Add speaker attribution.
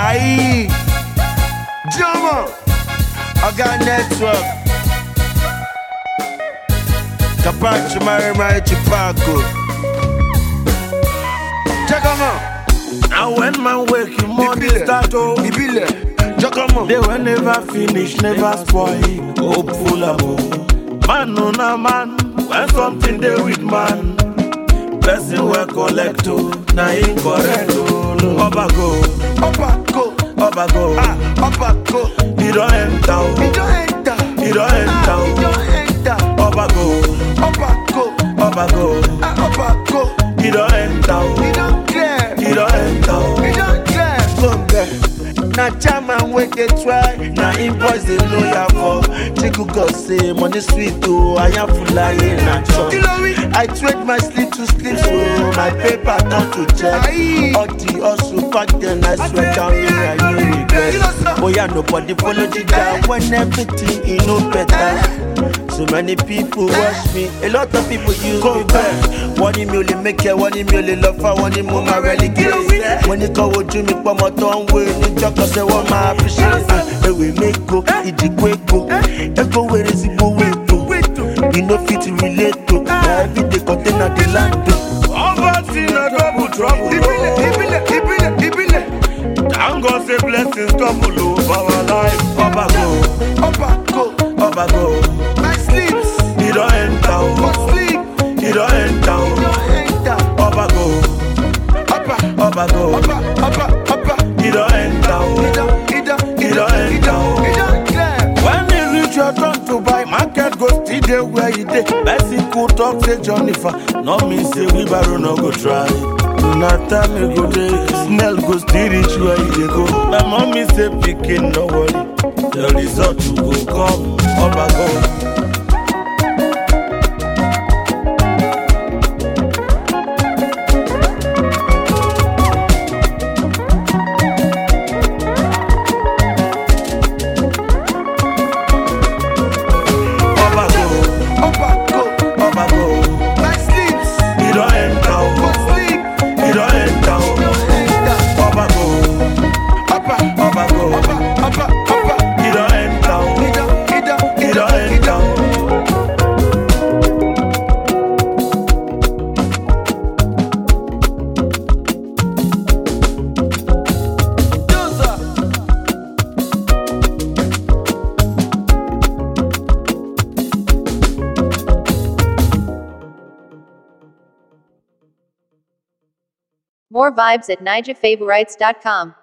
Speaker 1: Aye, Jama, I got network. Capacho Mary Chipaco. Check 'em out.
Speaker 2: And when man wake him morning start oh,
Speaker 1: Ibile, check 'em out.
Speaker 2: they will never finish, never spoil. Hopeful amo. Man no na man, when something they with man. Person will collect to, na him correct oh. Oba go, Oba go,
Speaker 1: Oba go.
Speaker 2: he don't enter oh.
Speaker 1: He don't enter.
Speaker 2: He don't enter
Speaker 1: He
Speaker 2: oh.
Speaker 1: don't enter.
Speaker 2: Oba go,
Speaker 1: Oba go.
Speaker 2: Oba go,
Speaker 1: Oba go.
Speaker 2: he don't enter oh.
Speaker 1: He don't care.
Speaker 2: He don't enter oh.
Speaker 1: He don't care. Come there. Na chairman wey dey try, na him boys dey know ya for. Chiku God say money sweet oh, I am full like na chop. I trade my sleep to sleep so my paper turn to check. All the hustle back then I swear down me I no regret. Boy, nobody follow the guy when everything e no better. So many people watch me, a lot of people use me back. One in me make it, one in me love for, one in me really get. When you go with me, come on, don't wait. You talk and say what my appreciate. Hey, we make go, it's quick go. Echo where is it go? You know fit to relate to. Every day container the land.
Speaker 2: Over in a double trouble. Thank God say blessings double over our life. Oba go, Oba go.
Speaker 1: My sleeps,
Speaker 2: He don't enter oh.
Speaker 1: sleep,
Speaker 2: He don't enter oh.
Speaker 1: enter.
Speaker 2: Oba go, Oba go. He don't enter oh. He don't enter oh. When he reach your turn to buy, market go still there where he dey. Person could talk say Jennifer, no mean say we barrow no go try. Na time me go dey, smell go still reach where he dey go. My mommy say pikin no worry, the result you go come. Oba go.
Speaker 3: More vibes at nijafavorites.com.